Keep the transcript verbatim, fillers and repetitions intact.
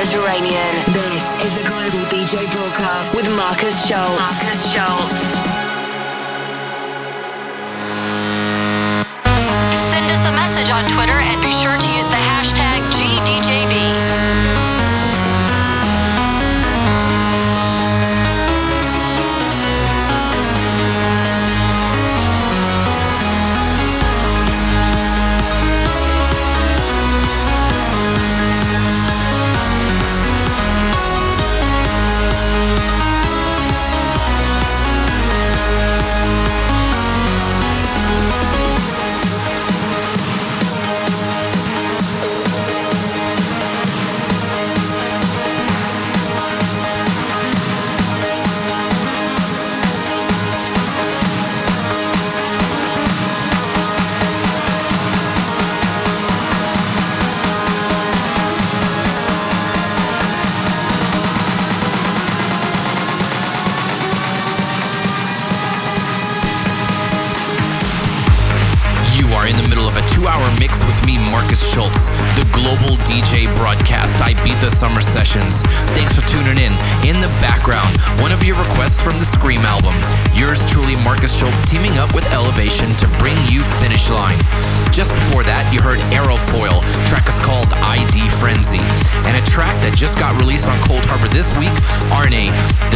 Mediterranean. This is a global D J broadcast with Marcus Schultz. Marcus Schultz. Send us a message on Twitter and be sure to use the hashtag G D J B. Two-hour mix with me, Marcus Schultz, the global D J broadcast, Ibiza Summer Sessions. Thanks for tuning in. In the background, one of your requests from the Scream album. Yours truly, Marcus Schultz, teaming up with Elevation to bring you Finish Line. Just before that, you heard Aerofoil. Track is called I D Frenzy. And a track that just got released on Cold Harbor this week, Arne,